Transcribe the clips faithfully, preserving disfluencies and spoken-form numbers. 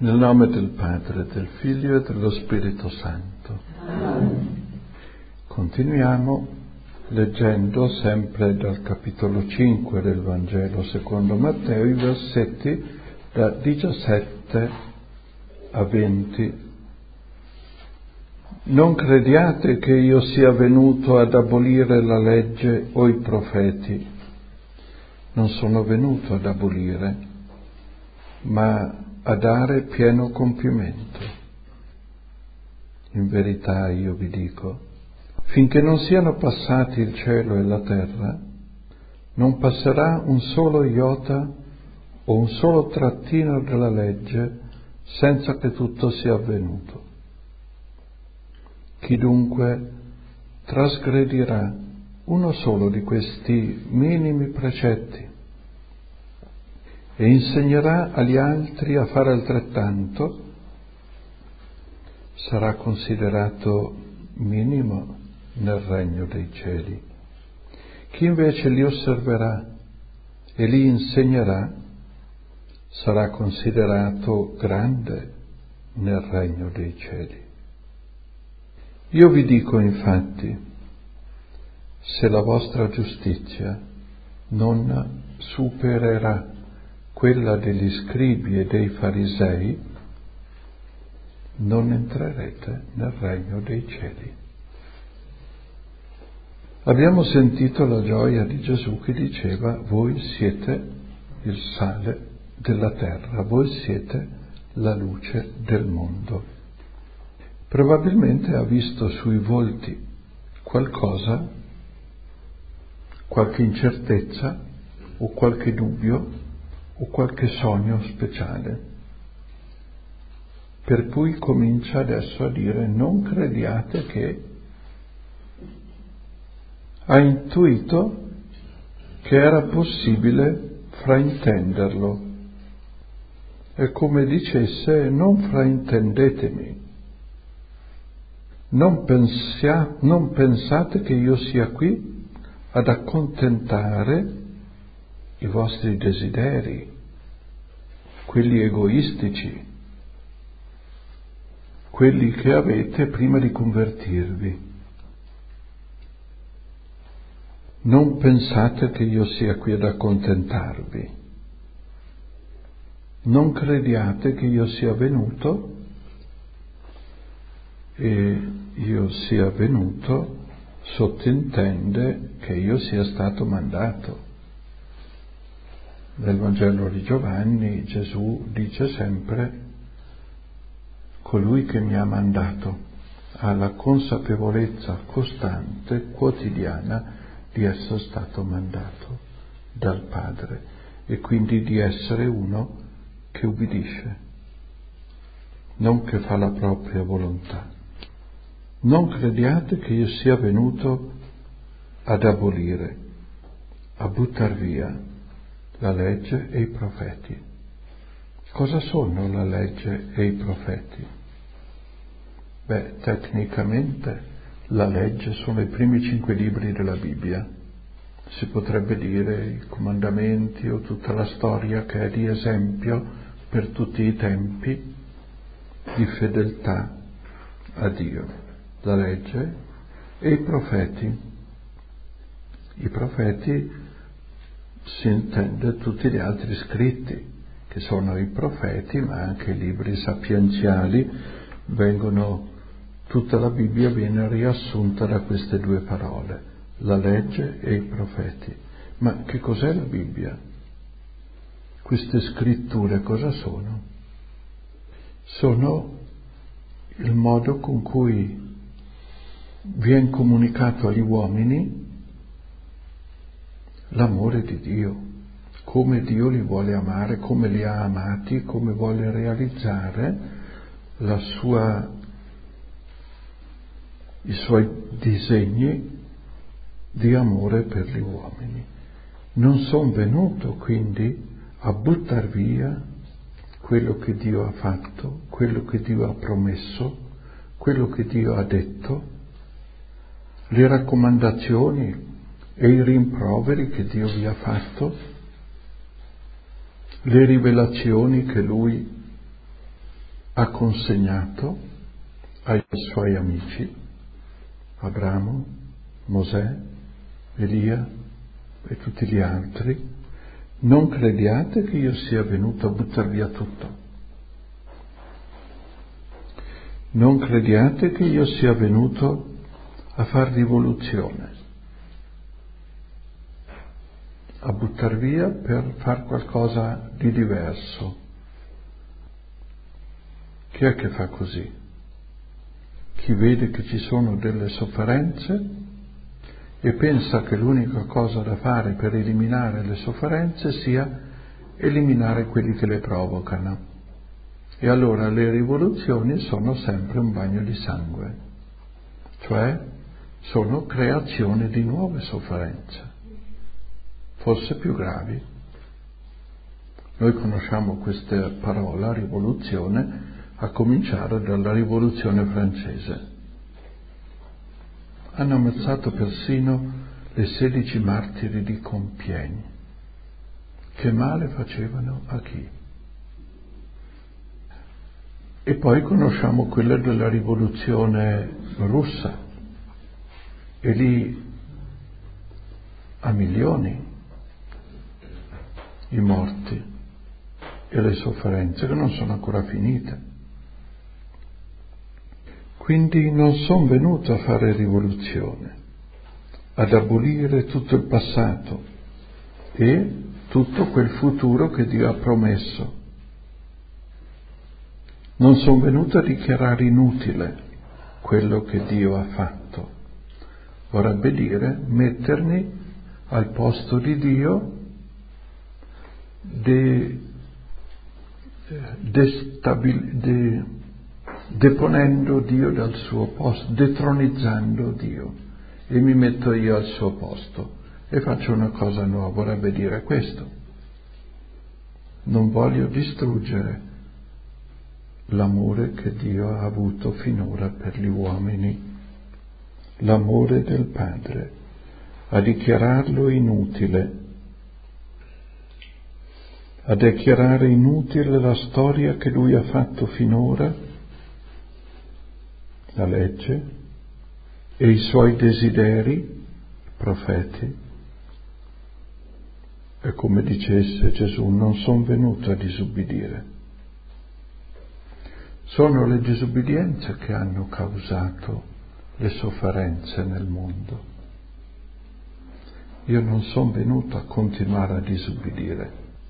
Nel nome del Padre, del Figlio e dello Spirito Santo. Continuiamo leggendo sempre dal capitolo cinque del Vangelo secondo Matteo, i versetti da diciassette a venti. Non crediate che io sia venuto ad abolire la legge o i profeti. Non sono venuto ad abolire, ma a dare pieno compimento. In verità io vi dico, finché non siano passati il cielo e la terra, non passerà un solo iota o un solo trattino della legge senza che tutto sia avvenuto. Chi dunque trasgredirà uno solo di questi minimi precetti e insegnerà agli altri a fare altrettanto, sarà considerato minimo nel regno dei cieli. Chi invece li osserverà e li insegnerà sarà considerato grande nel regno dei cieli. Io vi dico infatti, se la vostra giustizia non supererà quella degli scribi e dei farisei, non entrerete nel regno dei cieli. Abbiamo sentito la gioia di Gesù che diceva: voi siete il sale della terra, voi siete la luce del mondo. Probabilmente ha visto sui volti qualcosa, qualche incertezza o qualche dubbio o qualche sogno speciale, per cui comincia adesso a dire: non crediate che. Ha intuito che era possibile fraintenderlo. È come dicesse: non fraintendetemi, non, pensia, non pensate che io sia qui ad accontentare i vostri desideri, quelli egoistici, quelli che avete prima di convertirvi. Non pensate che io sia qui ad accontentarvi. Non crediate che io sia venuto e io sia venuto sottintende che io sia stato mandato. Nel Vangelo di Giovanni Gesù dice sempre: colui che mi ha mandato ha la consapevolezza costante, quotidiana, di essere stato mandato dal Padre e quindi di essere uno che ubbidisce, non che fa la propria volontà. Non crediate che io sia venuto ad abolire, a buttar via la legge e i profeti. Cosa sono la legge e i profeti? Beh, tecnicamente la legge sono i primi cinque libri della Bibbia. Si potrebbe dire i comandamenti o tutta la storia che è di esempio per tutti i tempi di fedeltà a Dio. La legge e i profeti. I profeti si intende tutti gli altri scritti, che sono i profeti, ma anche i libri sapienziali vengono. Tutta la Bibbia viene riassunta da queste due parole, la legge e i profeti. Ma che cos'è la Bibbia? Queste scritture cosa sono? Sono il modo con cui viene comunicato agli uomini l'amore di Dio, come Dio li vuole amare, come li ha amati, come vuole realizzare la sua i suoi disegni di amore per gli uomini. Non sono venuto quindi a buttar via quello che Dio ha fatto, quello che Dio ha promesso, quello che Dio ha detto, le raccomandazioni e i rimproveri che Dio vi ha fatto, le rivelazioni che Lui ha consegnato ai suoi amici, Abramo, Mosè, Elia e tutti gli altri: non crediate che io sia venuto a buttar via tutto. Non crediate che io sia venuto a far rivoluzione, a buttar via per far qualcosa di diverso. Chi è che fa così? Chi vede che ci sono delle sofferenze e pensa che l'unica cosa da fare per eliminare le sofferenze sia eliminare quelli che le provocano. E allora le rivoluzioni sono sempre un bagno di sangue, cioè sono creazione di nuove sofferenze, forse più gravi. Noi conosciamo questa parola, rivoluzione, a cominciare dalla rivoluzione francese. Hanno ammazzato persino le sedici martiri di Compiègne. Che male facevano a chi? E poi conosciamo quella della rivoluzione russa, e lì a milioni i morti e le sofferenze che non sono ancora finite. Quindi non sono venuto a fare rivoluzione, ad abolire tutto il passato e tutto quel futuro che Dio ha promesso. Non sono venuto a dichiarare inutile quello che Dio ha fatto. Vorrebbe dire mettermi al posto di Dio, de, destabil, de, deponendo Dio dal suo posto, detronizzando Dio, e mi metto io al suo posto e faccio una cosa nuova. Vorrebbe dire questo. Non voglio distruggere l'amore che Dio ha avuto finora per gli uomini, l'amore del Padre, a dichiararlo inutile, a dichiarare inutile la storia che Lui ha fatto finora, la legge e i Suoi desideri, i profeti. E come dicesse Gesù, non sono venuto a disubbidire. Sono le disubbidienze che hanno causato le sofferenze nel mondo. Io non sono venuto a continuare a disubbidire.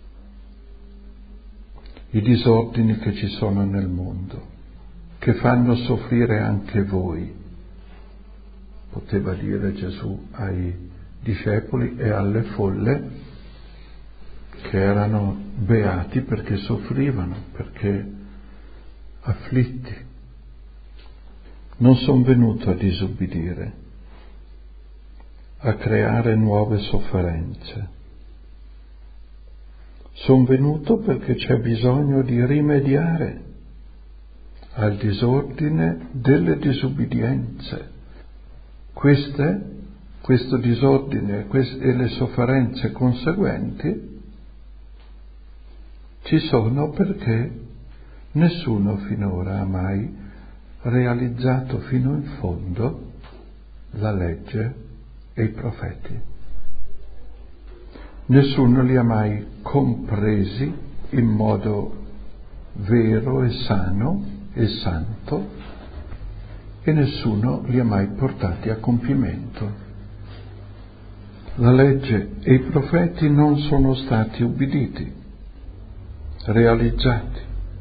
I disordini che ci sono nel mondo, che fanno soffrire anche voi, poteva dire Gesù ai discepoli e alle folle, che erano beati perché soffrivano, perché afflitti. Non sono venuto a disubbidire, a creare nuove sofferenze. Sono venuto perché c'è bisogno di rimediare al disordine delle disubbidienze. Queste, questo disordine e le sofferenze conseguenti ci sono perché nessuno finora ha mai realizzato fino in fondo la legge e i profeti. Nessuno li ha mai compresi in modo vero e sano e santo, e nessuno li ha mai portati a compimento. La legge e i profeti non sono stati ubbiditi, realizzati.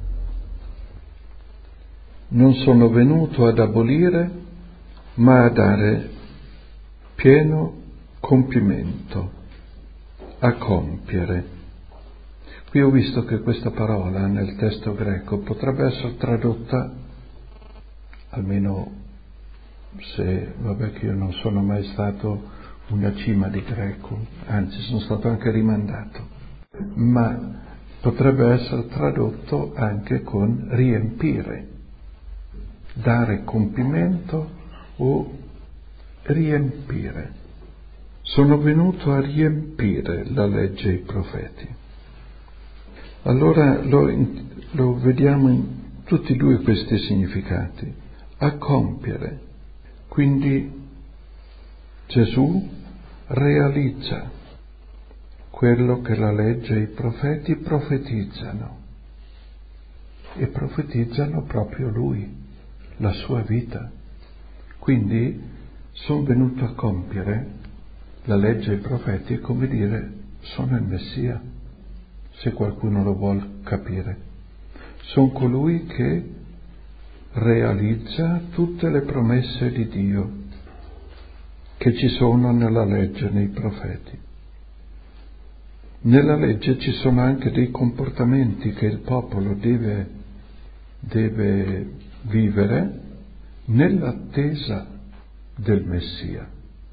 Non sono venuto ad abolire, ma a dare pieno compimento, a compiere. Qui ho visto che questa parola nel testo greco potrebbe essere tradotta, almeno se, vabbè che io non sono mai stato una cima di greco, anzi sono stato anche rimandato, ma potrebbe essere tradotto anche con riempire, dare compimento o riempire. Sono venuto a riempire la legge e i profeti. Allora lo, lo vediamo in tutti e due questi significati, a compiere. Quindi Gesù realizza quello che la legge e i profeti profetizzano, e profetizzano proprio Lui, la sua vita. Quindi sono venuto a compiere la legge e i profeti, è come dire, sono il Messia, se qualcuno lo vuol capire. Sono colui che realizza tutte le promesse di Dio che ci sono nella legge e nei profeti. Nella legge ci sono anche dei comportamenti che il popolo deve, deve vivere nell'attesa del Messia,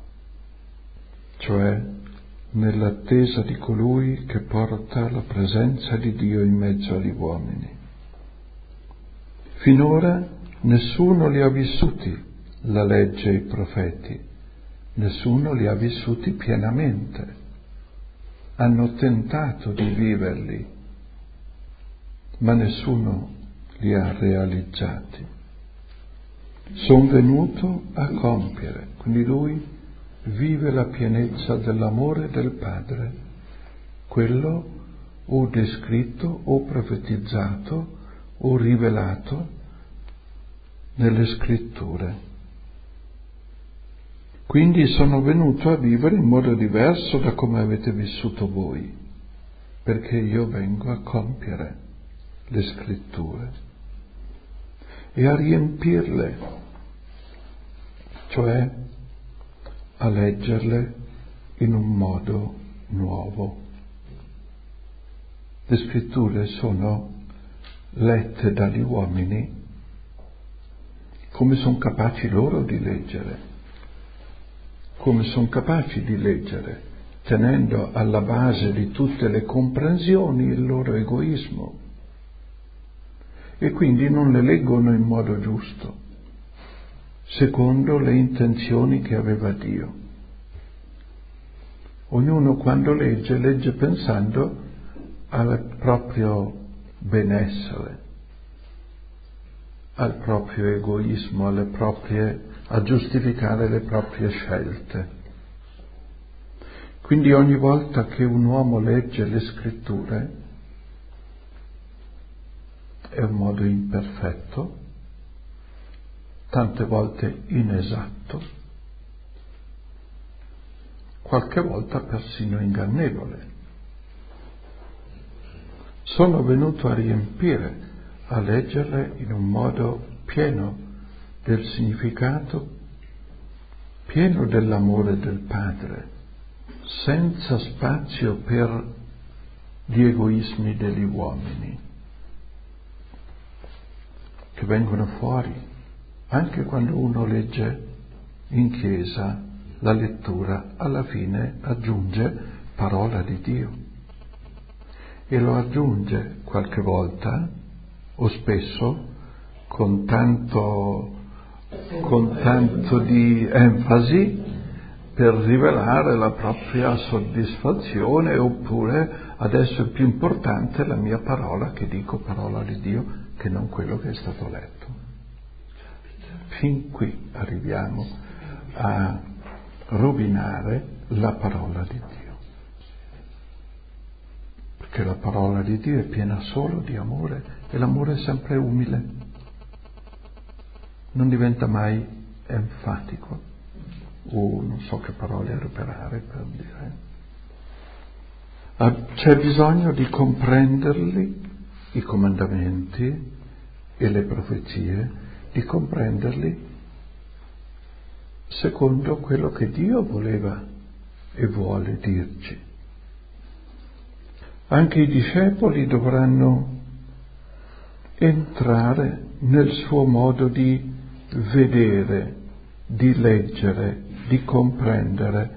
cioè nell'attesa di colui che porta la presenza di Dio in mezzo agli uomini. Finora nessuno li ha vissuti, la legge e i profeti, nessuno li ha vissuti pienamente. Hanno tentato di viverli, ma nessuno li ha realizzati. Sono venuto a compiere, quindi lui vive la pienezza dell'amore del Padre, quello o descritto o profetizzato o rivelato nelle scritture. Quindi sono venuto a vivere in modo diverso da come avete vissuto voi, perché io vengo a compiere le scritture e a riempirle, cioè a leggerle in un modo nuovo. Le scritture sono lette dagli uomini come sono capaci loro di leggere, come sono capaci di leggere, tenendo alla base di tutte le comprensioni il loro egoismo, e quindi non le leggono in modo giusto, secondo le intenzioni che aveva Dio. Ognuno quando legge, legge pensando al proprio benessere, al proprio egoismo, alle proprie, a giustificare le proprie scelte. Quindi ogni volta che un uomo legge le scritture è un modo imperfetto, tante volte inesatto, qualche volta persino ingannevole. Sono venuto a riempire, a leggerle in un modo pieno del significato, pieno dell'amore del Padre, senza spazio per gli egoismi degli uomini, che vengono fuori anche quando uno legge in chiesa la lettura, alla fine aggiunge parola di Dio, e lo aggiunge qualche volta o spesso con tanto, con tanto di enfasi per rivelare la propria soddisfazione, oppure adesso è più importante la mia parola, che dico parola di Dio, che non quello che è stato letto. Fin qui arriviamo a rovinare la parola di Dio, perché la parola di Dio è piena solo di amore, e l'amore è sempre umile, non diventa mai enfatico, o non so che parole reperare per dire. C'è bisogno di comprenderli, i comandamenti e le profezie, di comprenderli secondo quello che Dio voleva e vuole dirci. Anche i discepoli dovranno entrare nel suo modo di vedere, di leggere, di comprendere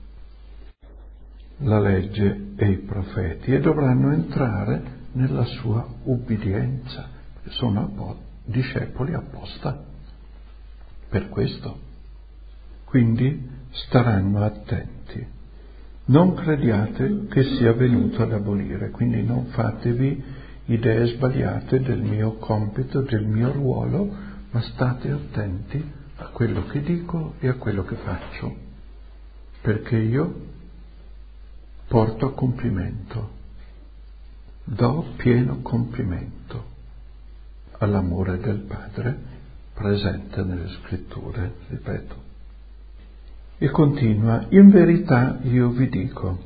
la legge e i profeti, e dovranno entrare nella sua ubbidienza. Sono appo- discepoli apposta per questo. Quindi staranno attenti. Non crediate che sia venuto ad abolire, quindi non fatevi idee sbagliate del mio compito, del mio ruolo, ma state attenti a quello che dico e a quello che faccio, perché io porto a compimento, do pieno compimento all'amore del Padre presente nelle Scritture, ripeto. E continua, in verità io vi dico,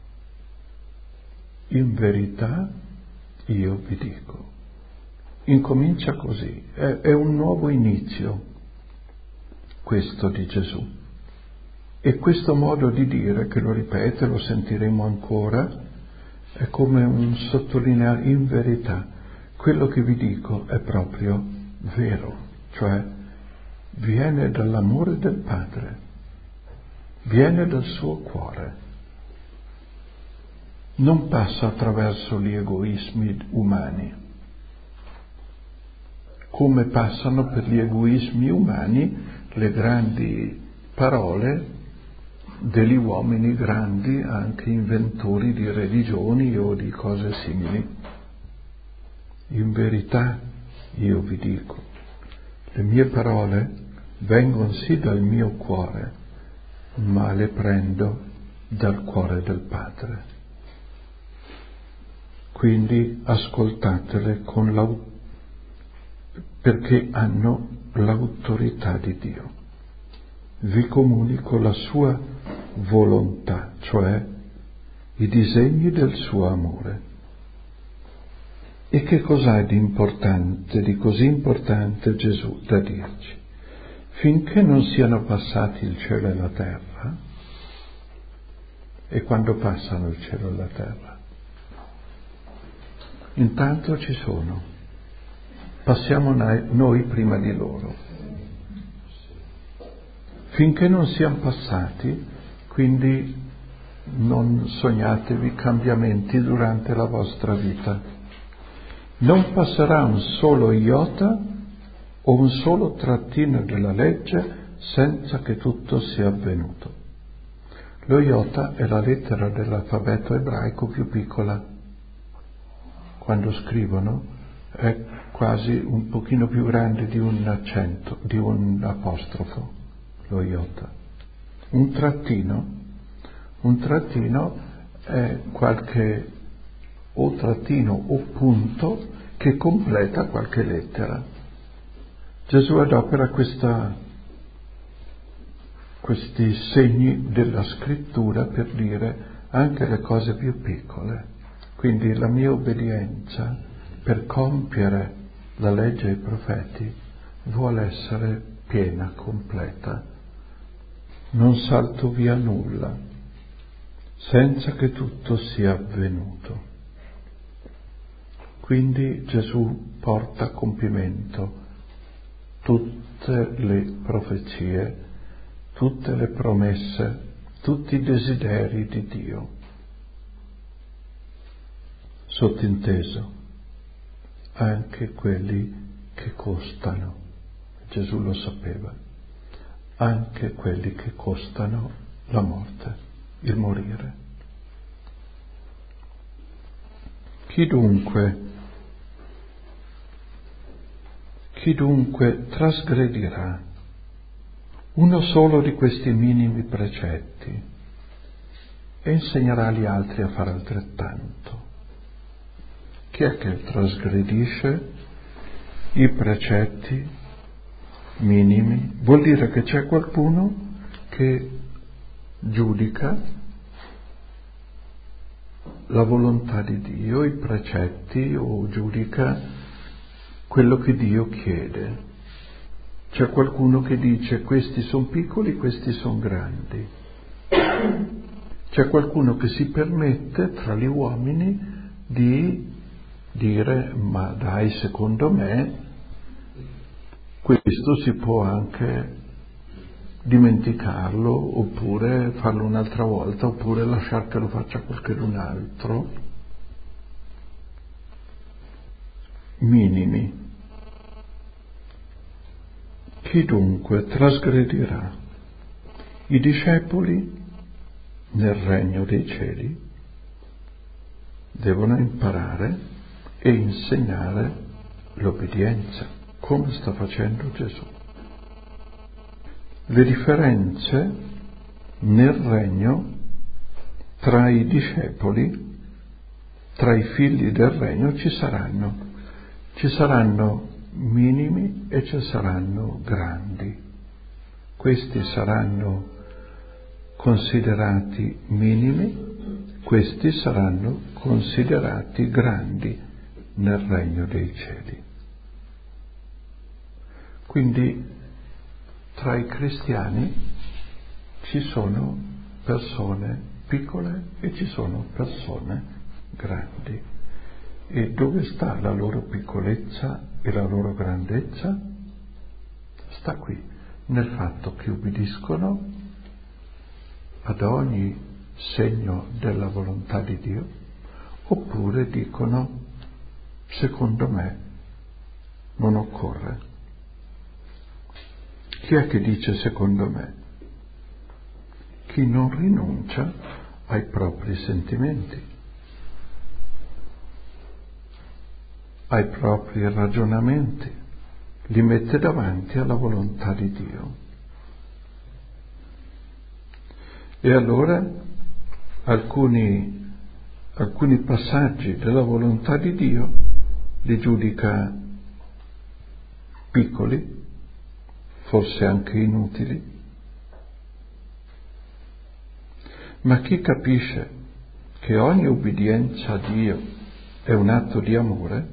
in verità io vi dico. Incomincia così, è, è un nuovo inizio questo di Gesù. E questo modo di dire, che lo ripete, lo sentiremo ancora, è come un sottolineare in verità. Quello che vi dico è proprio vero, cioè viene dall'amore del Padre, viene dal suo cuore, non passa attraverso gli egoismi umani, come passano per gli egoismi umani le grandi parole degli uomini grandi, anche inventori di religioni o di cose simili. In verità io vi dico, le mie parole vengono sì dal mio cuore, ma le prendo dal cuore del Padre. Quindi ascoltatele con l'au- perché hanno l'autorità di Dio. Vi comunico la sua volontà, cioè i disegni del suo amore. E che cos'ha di importante, di così importante Gesù da dirci? Finché non siano passati il cielo e la terra, e quando passano il cielo e la terra? Intanto ci sono, passiamo noi prima di loro. Finché non siano passati, quindi non sognatevi cambiamenti durante la vostra vita. Non passerà un solo iota o un solo trattino della legge senza che tutto sia avvenuto. Lo iota è la lettera dell'alfabeto ebraico più piccola. Quando scrivono è quasi un pochino più grande di un accento, di un apostrofo, lo iota. Un trattino, un trattino è qualche o trattino o punto che completa qualche lettera. Gesù adopera questa, questi segni della scrittura per dire anche le cose più piccole. Quindi la mia obbedienza per compiere la legge e i profeti vuole essere piena, completa. Non salto via nulla senza che tutto sia avvenuto. Quindi Gesù porta a compimento tutte le profezie, tutte le promesse, tutti i desideri di Dio. Sottinteso, anche quelli che costano, Gesù lo sapeva, anche quelli che costano la morte, il morire. Chi dunque Chi dunque trasgredirà uno solo di questi minimi precetti e insegnerà agli altri a fare altrettanto? Chi è che trasgredisce i precetti minimi? Vuol dire che c'è qualcuno che giudica la volontà di Dio, i precetti, o giudica quello che Dio chiede. C'è qualcuno che dice questi sono piccoli, questi sono grandi. C'è qualcuno che si permette tra gli uomini di dire ma dai, secondo me questo si può anche dimenticarlo, oppure farlo un'altra volta, oppure lasciar che lo faccia qualcun altro. Minimi. Chi dunque trasgredirà i discepoli nel regno dei cieli devono imparare e insegnare l'obbedienza, come sta facendo Gesù. Le differenze nel regno tra i discepoli, tra i figli del regno ci saranno. Ci saranno minimi e ci saranno grandi. Questi saranno considerati minimi, questi saranno considerati grandi nel regno dei cieli. Quindi tra i cristiani ci sono persone piccole e ci sono persone grandi. E dove sta la loro piccolezza e la loro grandezza? Sta qui, nel fatto che ubbidiscono ad ogni segno della volontà di Dio, oppure dicono, secondo me non occorre. Chi è che dice secondo me? Chi non rinuncia ai propri sentimenti, ai propri ragionamenti, li mette davanti alla volontà di Dio. E allora alcuni, alcuni passaggi della volontà di Dio li giudica piccoli, forse anche inutili, ma chi capisce che ogni ubbidienza a Dio è un atto di amore,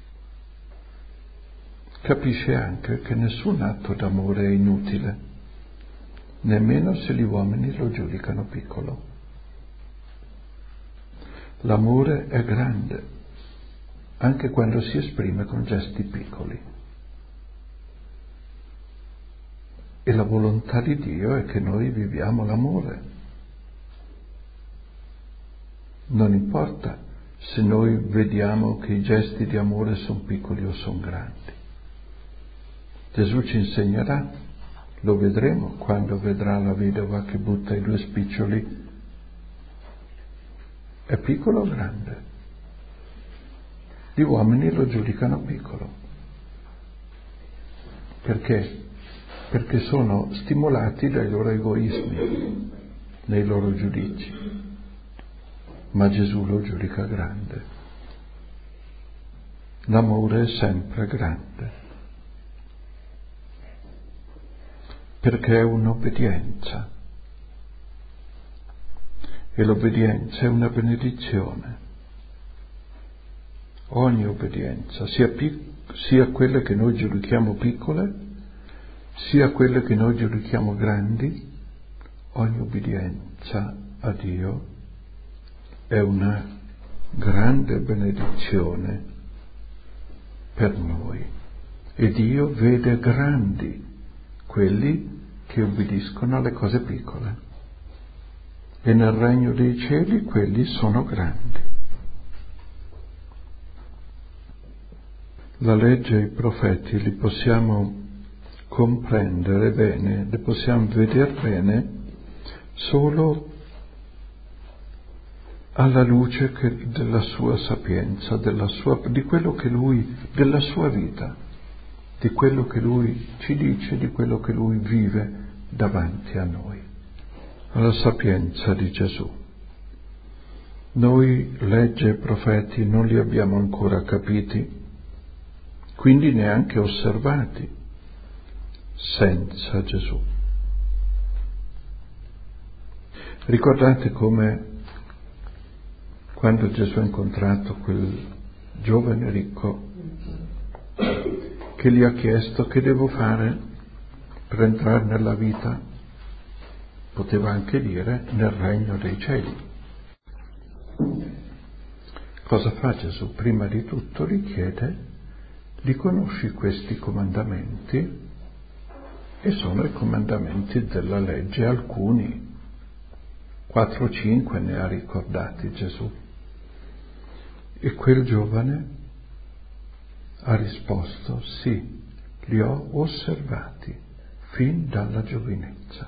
capisce anche che nessun atto d'amore è inutile, nemmeno se gli uomini lo giudicano piccolo. L'amore è grande, anche quando si esprime con gesti piccoli. E la volontà di Dio è che noi viviamo l'amore. Non importa se noi vediamo che i gesti di amore sono piccoli o sono grandi. Gesù ci insegnerà, lo vedremo quando vedrà la vedova che butta i due spiccioli. È piccolo o grande? Gli uomini lo giudicano piccolo. Perché? Perché sono stimolati dai loro egoismi, nei loro giudizi. Ma Gesù lo giudica grande. L'amore è sempre grande, perché è un'obbedienza, e l'obbedienza è una benedizione. Ogni obbedienza, sia, pic- sia quelle che noi giudichiamo piccole, sia quelle che noi giudichiamo grandi, ogni obbedienza a Dio è una grande benedizione per noi. E Dio vede grandi quelli che ubbidiscono alle cose piccole. E nel regno dei cieli quelli sono grandi. La legge e i profeti li possiamo comprendere bene, li possiamo vedere bene solo alla luce che, della sua sapienza, della sua, di quello che lui, della sua vita, di quello che lui ci dice, di quello che lui vive davanti a noi. Alla sapienza di Gesù. Noi legge e profeti non li abbiamo ancora capiti, quindi neanche osservati, senza Gesù. Ricordate come quando Gesù ha incontrato quel giovane ricco che gli ha chiesto che devo fare per entrare nella vita, poteva anche dire nel regno dei cieli. Cosa fa Gesù? Prima di tutto gli chiede: li conosci questi comandamenti? E sono i comandamenti della legge, alcuni, quattro o cinque ne ha ricordati Gesù. E quel giovane ha risposto: sì, li ho osservati fin dalla giovinezza.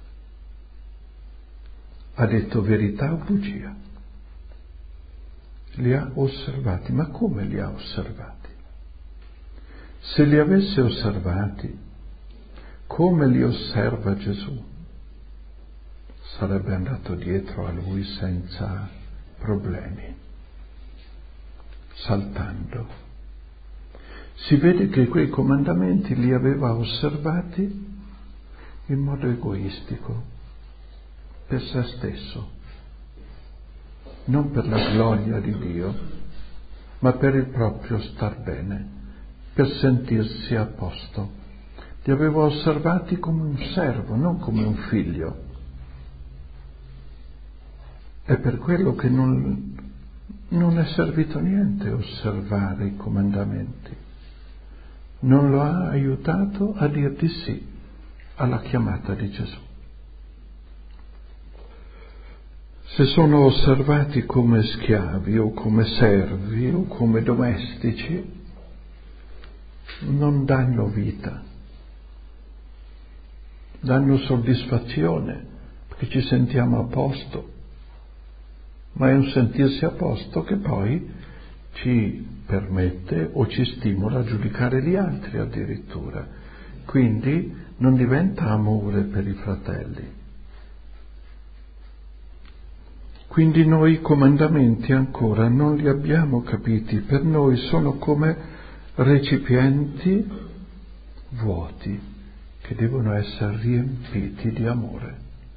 Ha detto verità o bugia? Li ha osservati. Ma come li ha osservati? Se li avesse osservati come li osserva Gesù, sarebbe andato dietro a lui senza problemi, saltando. Si vede che quei comandamenti li aveva osservati in modo egoistico, per se stesso, non per la gloria di Dio, ma per il proprio star bene, per sentirsi a posto. Li aveva osservati come un servo, non come un figlio. È per quello che non, non è servito niente osservare i comandamenti. Non lo ha aiutato a dir di sì alla chiamata di Gesù. Se sono osservati come schiavi o come servi o come domestici, non danno vita, danno soddisfazione perché ci sentiamo a posto, ma è un sentirsi a posto che poi ci permette o ci stimola a giudicare gli altri addirittura. Quindi non diventa amore per i fratelli. Quindi noi i comandamenti ancora non li abbiamo capiti, per noi sono come recipienti vuoti che devono essere riempiti di amore,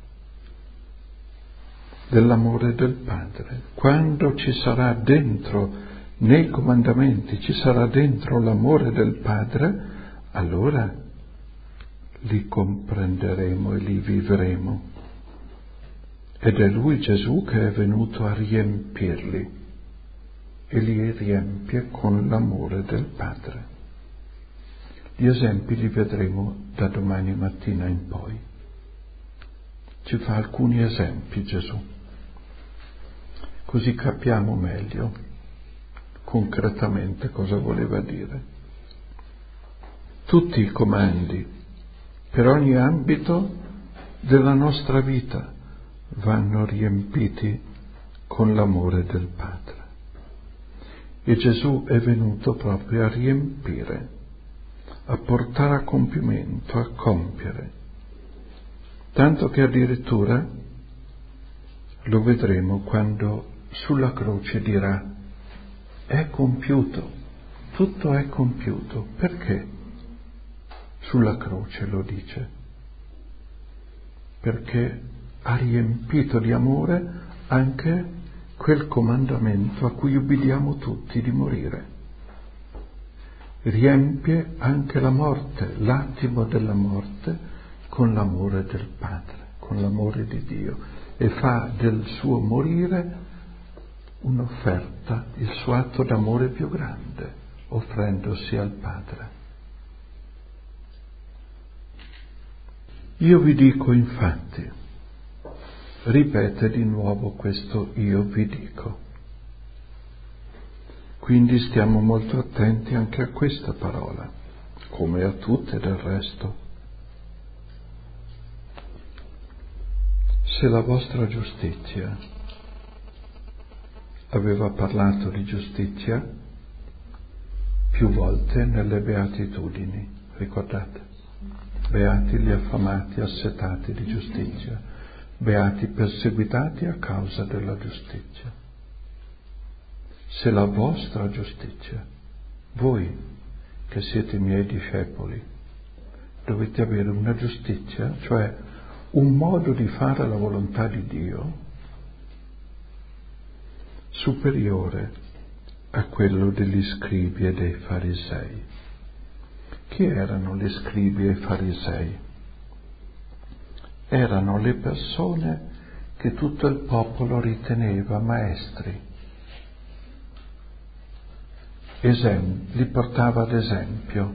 dell'amore del Padre. Quando ci sarà dentro, nei comandamenti, ci sarà dentro l'amore del Padre, allora li comprenderemo e li vivremo. Ed è Lui, Gesù, che è venuto a riempirli e li riempie con l'amore del Padre. Gli esempi li vedremo da domani mattina in poi. Ci fa alcuni esempi Gesù, così capiamo meglio concretamente cosa voleva dire. Tutti i comandi per ogni ambito della nostra vita vanno riempiti con l'amore del Padre. E Gesù è venuto proprio a riempire, a portare a compimento, a compiere. Tanto che addirittura lo vedremo quando sulla croce dirà: è compiuto, tutto è compiuto. Perché sulla croce lo dice? Perché ha riempito di amore anche quel comandamento a cui ubbidiamo tutti di morire. Riempie anche la morte, l'attimo della morte, con l'amore del Padre, con l'amore di Dio, e fa del suo morire un'offerta, il suo atto d'amore più grande, offrendosi al Padre. Io vi dico infatti, ripete di nuovo questo io vi dico. Quindi stiamo molto attenti anche a questa parola, come a tutte del resto. Se la vostra giustizia, aveva parlato di giustizia più volte nelle beatitudini, ricordate? Beati gli affamati, assetati di giustizia, beati perseguitati a causa della giustizia. Se la vostra giustizia, voi che siete miei discepoli, dovete avere una giustizia, cioè un modo di fare la volontà di Dio superiore a quello degli scribi e dei farisei. Chi erano gli scribi e i farisei? Erano le persone che tutto il popolo riteneva maestri, Esem- li portava ad esempio.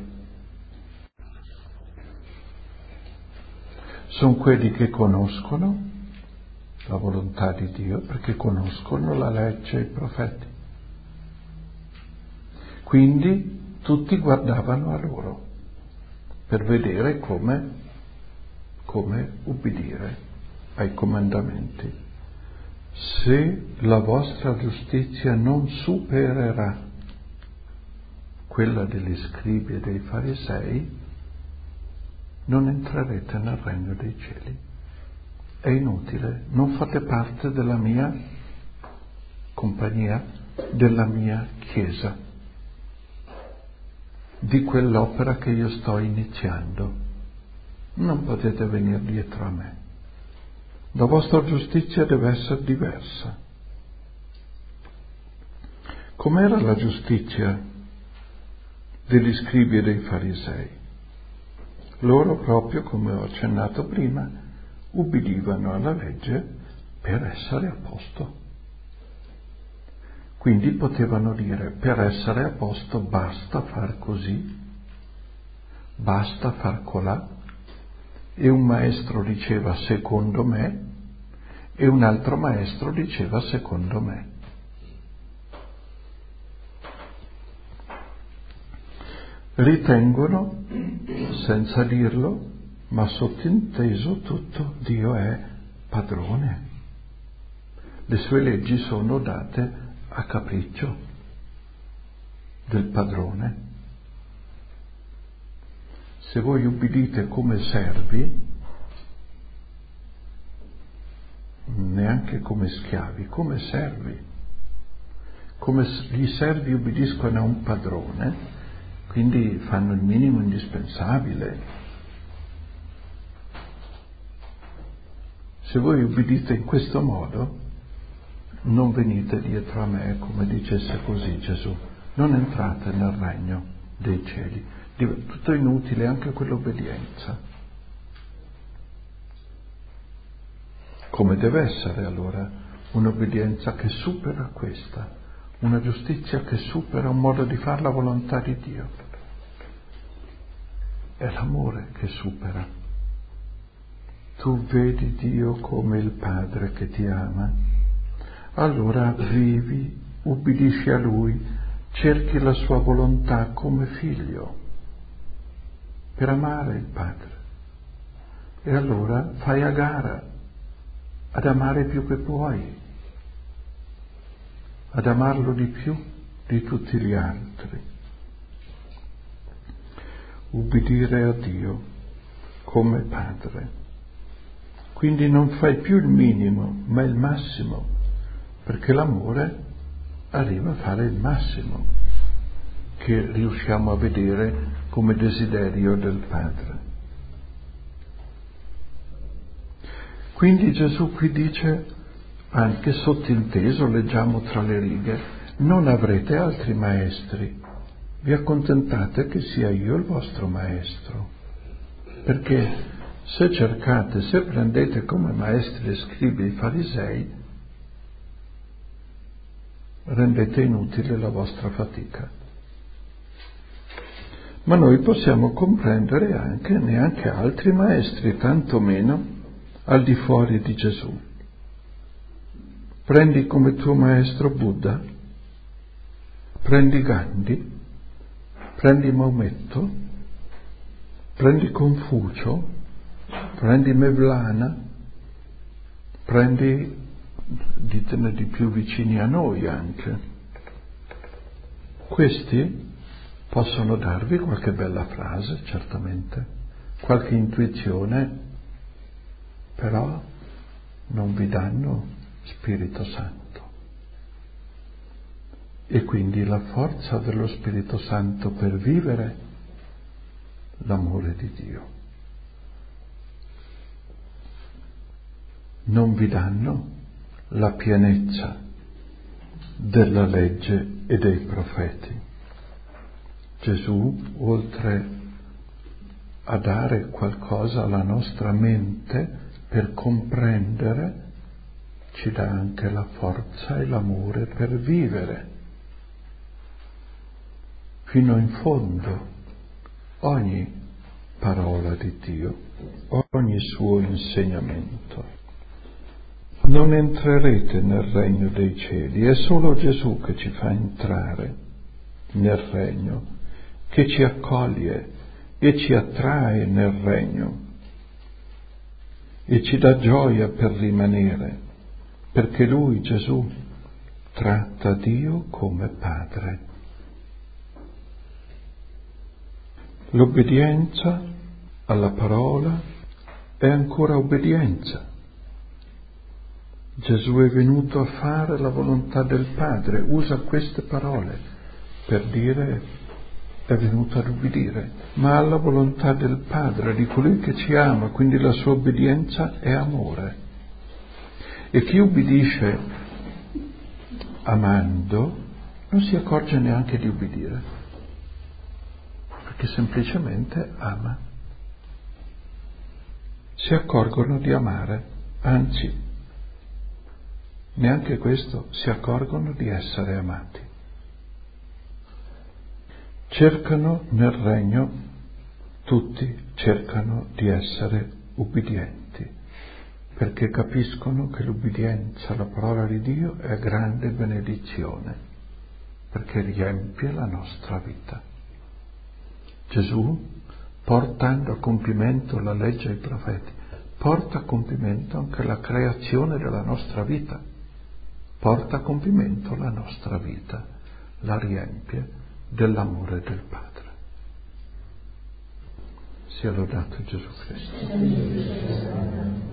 Sono quelli che conoscono la volontà di Dio perché conoscono la legge e i profeti. Quindi tutti guardavano a loro per vedere come come ubbidire ai comandamenti. se la vostra giustizia non supererà quella degli scribi e dei farisei, non entrerete nel regno dei cieli. È inutile, non fate parte della mia compagnia, della mia Chiesa, di quell'opera che io sto iniziando. Non potete venire dietro a me. La vostra giustizia deve essere diversa. Com'era la giustizia degli scribi e dei farisei? Loro, proprio come ho accennato prima, ubbidivano alla legge per essere a posto. Quindi potevano dire: per essere a posto basta far così, basta far colà, e un maestro diceva secondo me e un altro maestro diceva secondo me. Ritengono, senza dirlo, ma sottinteso tutto, Dio è padrone. Le sue leggi sono date a capriccio del padrone. Se voi ubbidite come servi, neanche come schiavi, come servi, come gli servi ubbidiscono a un padrone, quindi fanno il minimo indispensabile. Se voi ubbidite in questo modo, non venite dietro a me, come dicesse così Gesù, non entrate nel regno dei cieli. Tutto inutile, anche quell'obbedienza. Come deve essere allora un'obbedienza che supera questa, una giustizia che supera un modo di fare la volontà di Dio? È l'amore che supera. Tu vedi Dio come il Padre che ti ama, allora vivi, ubbidisci a Lui, cerchi la sua volontà come figlio, per amare il Padre. E allora fai a gara ad amare più che puoi, ad amarlo di più di tutti gli altri. Ubbidire a Dio come Padre. Quindi non fai più il minimo, ma il massimo, perché l'amore arriva a fare il massimo che riusciamo a vedere come desiderio del Padre. Quindi Gesù qui dice, anche sottinteso, leggiamo tra le righe, non avrete altri maestri, vi accontentate che sia io il vostro maestro, perché se cercate, se prendete come maestri e scribi i farisei, rendete inutile la vostra fatica. Ma noi possiamo comprendere anche neanche altri maestri, tantomeno al di fuori di Gesù. Prendi come tuo maestro Buddha, prendi Gandhi, prendi Maometto, prendi Confucio, prendi Mevlana, prendi, ditene di più vicini a noi anche. Questi possono darvi qualche bella frase, certamente, qualche intuizione, però non vi danno Spirito Santo. E quindi la forza dello Spirito Santo per vivere l'amore di Dio. Non vi danno la pienezza della legge e dei profeti. Gesù, oltre a dare qualcosa alla nostra mente per comprendere, ci dà anche la forza e l'amore per vivere fino in fondo ogni parola di Dio, ogni suo insegnamento. Non entrerete nel regno dei cieli, è solo Gesù che ci fa entrare nel regno, che ci accoglie e ci attrae nel regno e ci dà gioia per rimanere. perché Lui, Gesù, tratta Dio come Padre. L'obbedienza alla parola è ancora obbedienza. Gesù è venuto a fare la volontà del Padre, usa queste parole per dire è venuto ad ubbidire, ma alla volontà del Padre, di colui che ci ama, quindi la sua obbedienza è amore. E chi ubbidisce amando non si accorge neanche di ubbidire, perché semplicemente ama. Si accorgono di amare, anzi, neanche questo, si accorgono di essere amati. Cercano nel regno, tutti cercano di essere ubbidienti, perché capiscono che l'ubbidienza alla parola di Dio è grande benedizione, perché riempie la nostra vita. Gesù, portando a compimento la legge e i profeti, porta a compimento anche la creazione della nostra vita, porta a compimento la nostra vita, la riempie dell'amore del Padre. Sia lodato Gesù Cristo.